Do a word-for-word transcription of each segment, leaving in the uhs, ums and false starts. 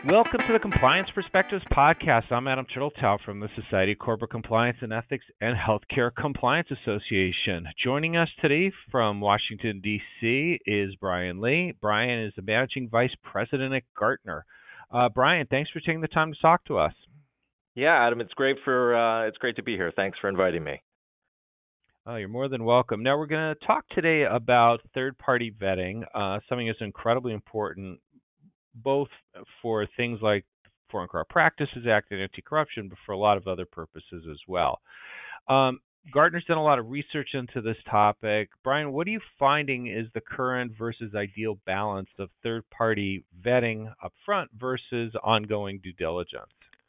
Welcome to the Compliance Perspectives podcast. I'm Adam Turteltaub from the Society of Corporate Compliance and Ethics and Healthcare Compliance Association. Joining us today from Washington, D C is Brian Lee. Brian is the Managing Vice President at Gartner. Uh, Brian, thanks for taking the time to talk to us. Yeah, Adam, it's great for uh, it's great to be here. Thanks for inviting me. Oh, you're more than welcome. Now, we're going to talk today about third-party vetting, uh, something that's incredibly important both for things like Foreign Corrupt Practices Act and anti-corruption, but for a lot of other purposes as well. Um, Gartner's done a lot of research into this topic. Brian, what are you finding is the current versus ideal balance of third-party vetting upfront versus ongoing due diligence?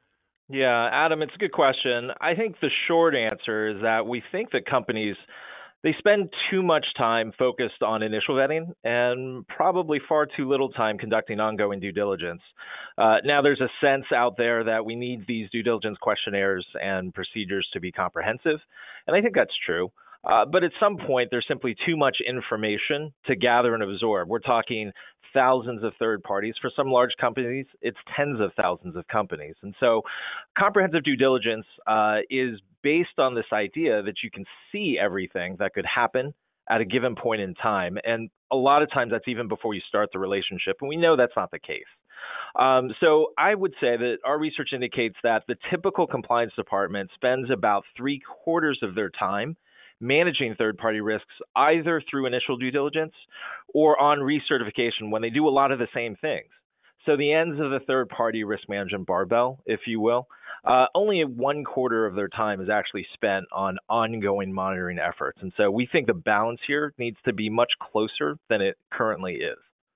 Yeah, Adam, it's a good question. I think the short answer is that we think that companies They spend too much time focused on initial vetting and probably far too little time conducting ongoing due diligence. Uh, now, there's a sense out there that we need these due diligence questionnaires and procedures to be comprehensive, and I think that's true. Uh, but at some point, there's simply too much information to gather and absorb. We're talking thousands of third parties. For some large companies, it's tens of thousands of companies. And so comprehensive due diligence uh, is based on this idea that you can see everything that could happen at a given point in time. And a lot of times that's even before you start the relationship. And we know that's not the case. Um, so I would say that our research indicates that the typical compliance department spends about three quarters of their time managing third-party risks either through initial due diligence or on recertification when they do a lot of the same things. So the ends of the third-party risk management barbell, if you will, uh, only one quarter of their time is actually spent on ongoing monitoring efforts. And so we think the balance here needs to be much closer than it currently is.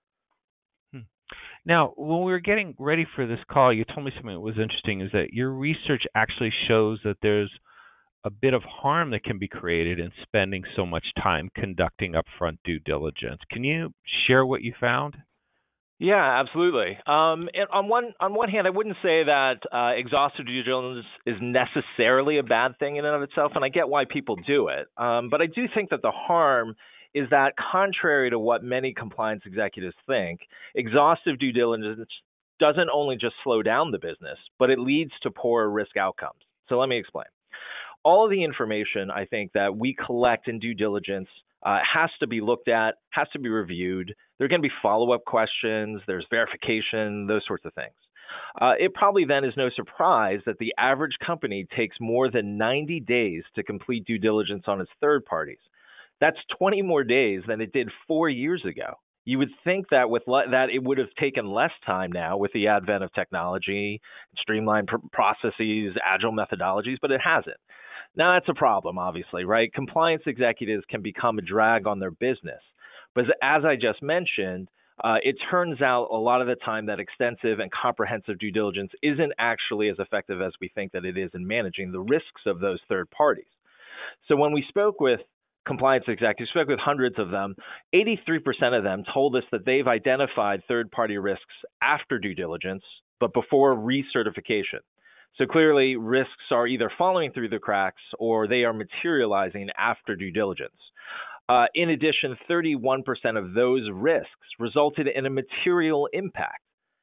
Hmm. Now, when we were getting ready for this call, you told me something that was interesting, is that your research actually shows that there's a bit of harm that can be created in spending so much time conducting upfront due diligence. Can you share what you found? Yeah, absolutely. Um, and on one on one hand, I wouldn't say that uh, exhaustive due diligence is necessarily a bad thing in and of itself, and I get why people do it. Um, but I do think that the harm is that, contrary to what many compliance executives think, exhaustive due diligence doesn't only just slow down the business, but it leads to poorer risk outcomes. So let me explain. All of the information, I think, that we collect in due diligence uh, has to be looked at, has to be reviewed. There are going to be follow-up questions, there's verification, those sorts of things. Uh, it probably then is no surprise that the average company takes more than ninety days to complete due diligence on its third parties. That's twenty more days than it did four years ago. You would think that with le- that it would have taken less time now with the advent of technology, streamlined pr- processes, agile methodologies, but it hasn't. Now, that's a problem, obviously, right? Compliance executives can become a drag on their business. But as I just mentioned, uh, it turns out a lot of the time that extensive and comprehensive due diligence isn't actually as effective as we think that it is in managing the risks of those third parties. So when we spoke with compliance executives, spoke with hundreds of them, eighty-three percent of them told us that they've identified third-party risks after due diligence, but before recertification. So clearly, risks are either falling through the cracks or they are materializing after due diligence. Uh, in addition, thirty-one percent of those risks resulted in a material impact.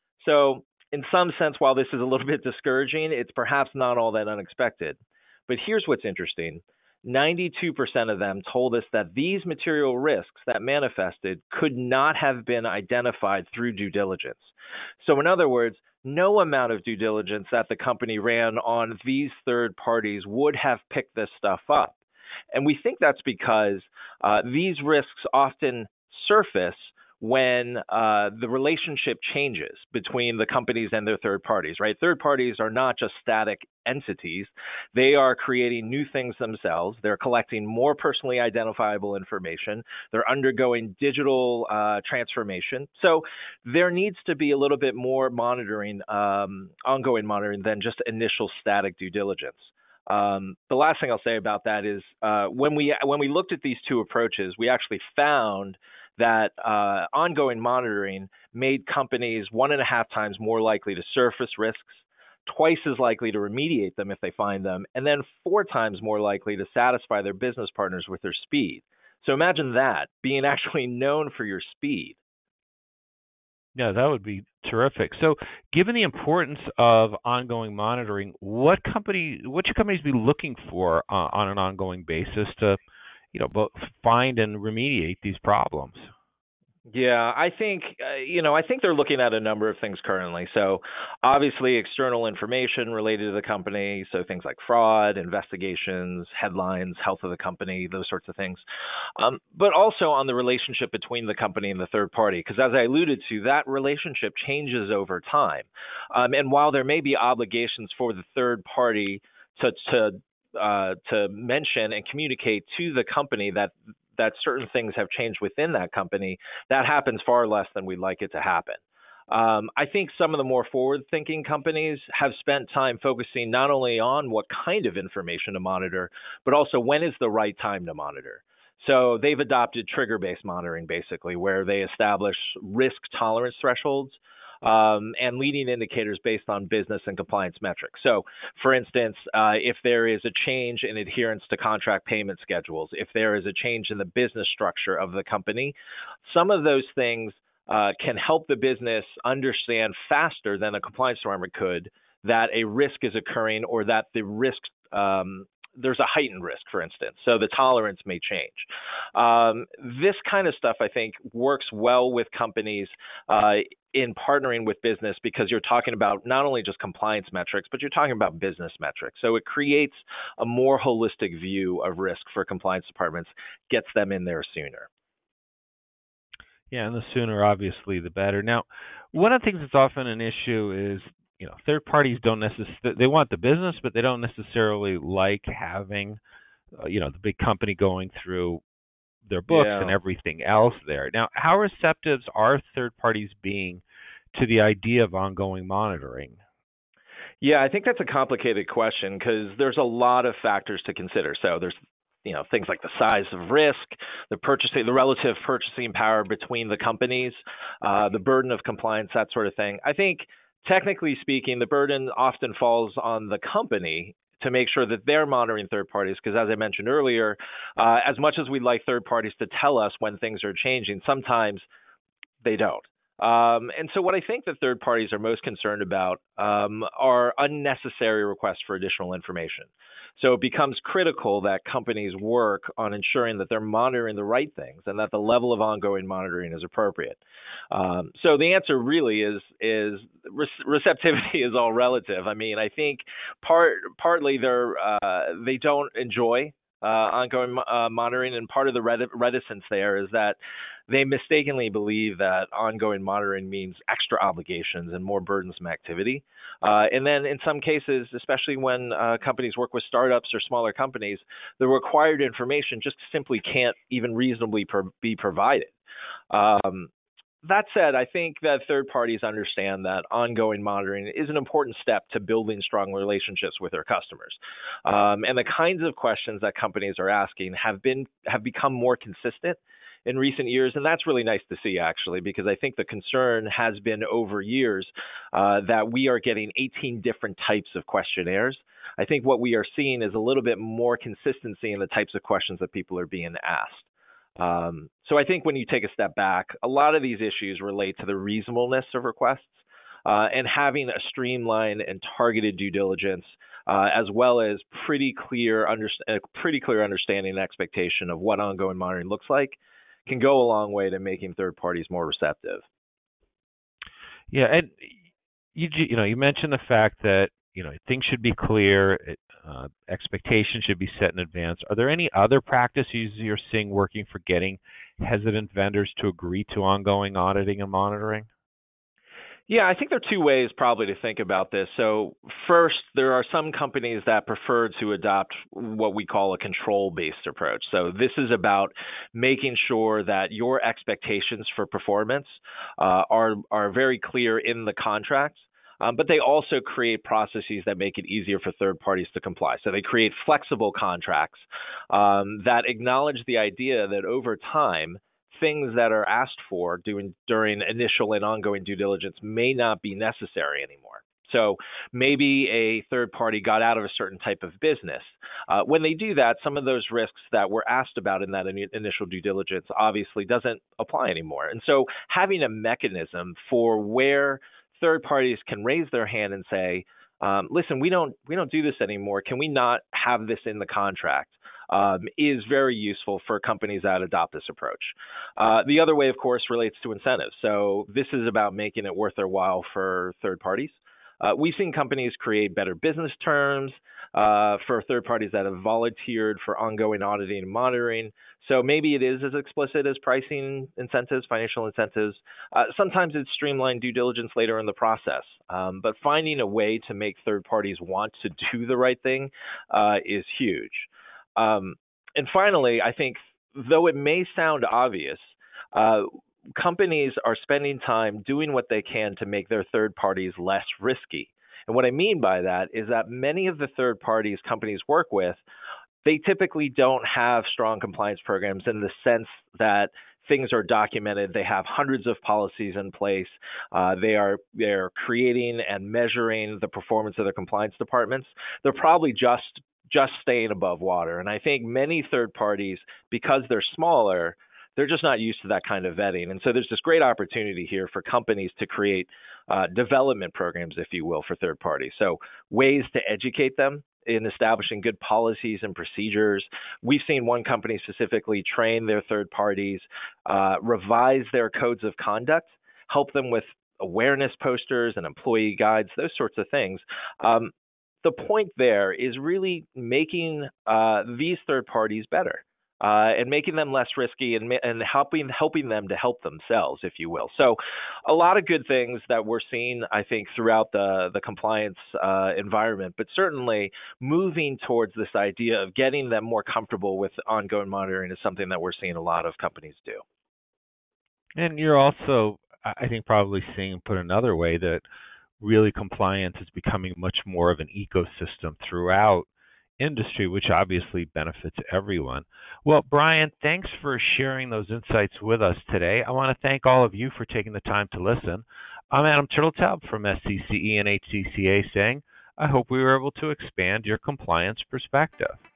So in some sense, while this is a little bit discouraging, it's perhaps not all that unexpected. But here's what's interesting. ninety-two percent of them told us that these material risks that manifested could not have been identified through due diligence. So in other words, no amount of due diligence that the company ran on these third parties would have picked this stuff up. And we think that's because uh, these risks often surface when uh, the relationship changes between the companies and their third parties, right? Third parties are not just static entities. They are creating new things themselves. They're collecting more personally identifiable information. They're undergoing digital uh, transformation. So there needs to be a little bit more monitoring, um, ongoing monitoring than just initial static due diligence. Um, the last thing I'll say about that is uh, when we when we looked at these two approaches, we actually found that uh, ongoing monitoring made companies one and a half times more likely to surface risks, twice as likely to remediate them if they find them, and then four times more likely to satisfy their business partners with their speed. So imagine that, being actually known for your speed. Yeah, that would be terrific. So, given the importance of ongoing monitoring, what company, what should companies be looking for uh, on an ongoing basis to, you know, both find and remediate these problems? Yeah, I think uh, you know, I think they're looking at a number of things currently. So, obviously external information related to the company, so things like fraud, investigations, headlines, health of the company, those sorts of things. Um, but also on the relationship between the company and the third party, because as I alluded to, that relationship changes over time. Um, and while there may be obligations for the third party to to uh, to mention and communicate to the company that that certain things have changed within that company, that happens far less than we'd like it to happen. Um, I think some of the more forward thinking companies have spent time focusing not only on what kind of information to monitor, but also when is the right time to monitor. So they've adopted trigger based monitoring, basically, where they establish risk tolerance thresholds um, and leading indicators based on business and compliance metrics. So, for instance, uh, if there is a change in adherence to contract payment schedules, if there is a change in the business structure of the company, some of those things uh, can help the business understand faster than a compliance department could that a risk is occurring or that the risk um, there's a heightened risk, for instance. So the tolerance may change. Um, this kind of stuff, I think, works well with companies uh, in partnering with business because you're talking about not only just compliance metrics, but you're talking about business metrics. So it creates a more holistic view of risk for compliance departments, gets them in there sooner. Yeah, and the sooner, obviously, the better. Now, one of the things that's often an issue is, you know, third parties don't necessarily, they want the business, but they don't necessarily like having, uh, you know, the big company going through their books and Yeah. everything else there. Now, how receptive are third parties being to the idea of ongoing monitoring? Yeah, I think that's a complicated question because there's a lot of factors to consider. So there's you know things like the size of risk, the purchasing, the relative purchasing power between the companies, uh, the burden of compliance, that sort of thing. I think technically speaking, the burden often falls on the company to make sure that they're monitoring third parties because, as I mentioned earlier, uh, as much as we'd like third parties to tell us when things are changing, sometimes they don't. Um, and so, what I think that third parties are most concerned about um, are unnecessary requests for additional information. So, it becomes critical that companies work on ensuring that they're monitoring the right things and that the level of ongoing monitoring is appropriate. Um, so, the answer really is is re- receptivity is all relative. I mean, I think part partly they're uh, they don't enjoy uh, ongoing uh, monitoring, and part of the ret- reticence there is that they mistakenly believe that ongoing monitoring means extra obligations and more burdensome activity. Uh, and then in some cases, especially when uh, companies work with startups or smaller companies, the required information just simply can't even reasonably pro- be provided. Um, that said, I think that third parties understand that ongoing monitoring is an important step to building strong relationships with their customers. Um, and the kinds of questions that companies are asking have been have become more consistent in recent years, and that's really nice to see actually, because I think the concern has been over years uh, that we are getting eighteen different types of questionnaires. I think what we are seeing is a little bit more consistency in the types of questions that people are being asked. Um, so I think when you take a step back, a lot of these issues relate to the reasonableness of requests uh, and having a streamlined and targeted due diligence, uh, as well as pretty clear, under, a pretty clear understanding and expectation of what ongoing monitoring looks like, can go a long way to making third parties more receptive. Yeah, and you you know you mentioned the fact that you know things should be clear, it, uh, expectations should be set in advance. Are there any other practices you're seeing working for getting hesitant vendors to agree to ongoing auditing and monitoring? Yeah, I think there are two ways probably to think about this. So, first, there are some companies that prefer to adopt what we call a control based approach. So, this is about making sure that your expectations for performance uh, are, are very clear in the contracts. Um, but they also create processes that make it easier for third parties to comply. So they create flexible contracts um, that acknowledge the idea that over time, things that are asked for doing, during initial and ongoing due diligence may not be necessary anymore. So maybe a third party got out of a certain type of business. Uh, when they do that, some of those risks that were asked about in that in- initial due diligence obviously doesn't apply anymore. And so having a mechanism for where third parties can raise their hand and say, um, listen, we don't we don't do this anymore. Can we not have this in the contract? Um, is very useful for companies that adopt this approach. Uh, the other way, of course, relates to incentives. So this is about making it worth their while for third parties. Uh, we've seen companies create better business terms uh, for third parties that have volunteered for ongoing auditing and monitoring. So maybe it is as explicit as pricing incentives, financial incentives. Uh, sometimes it's streamlined due diligence later in the process. Um, but finding a way to make third parties want to do the right thing uh, is huge. Um, and finally, I think, though it may sound obvious, uh, companies are spending time doing what they can to make their third parties less risky. And what I mean by that is that many of the third parties companies work with, they typically don't have strong compliance programs in the sense that things are documented. They have hundreds of policies in place. Uh, they are they're creating and measuring the performance of their compliance departments. They're probably just just staying above water. And I think many third parties, because they're smaller, they're just not used to that kind of vetting. And so there's this great opportunity here for companies to create uh, development programs, if you will, for third parties. So ways to educate them in establishing good policies and procedures. We've seen one company specifically train their third parties, uh, revise their codes of conduct, help them with awareness posters and employee guides, those sorts of things. Um, the point there is really making uh, these third parties better. Uh, and making them less risky and, and helping helping them to help themselves, if you will. So a lot of good things that we're seeing, I think, throughout the, the compliance uh, environment, but certainly moving towards this idea of getting them more comfortable with ongoing monitoring is something that we're seeing a lot of companies do. And you're also, I think, probably seeing, put another way, that really compliance is becoming much more of an ecosystem throughout industry, which obviously benefits everyone. Well, Brian, thanks for sharing those insights with us today. I want to thank all of you for taking the time to listen. I'm Adam Turteltaub from S C C E and H C C A saying, I hope we were able to expand your compliance perspective.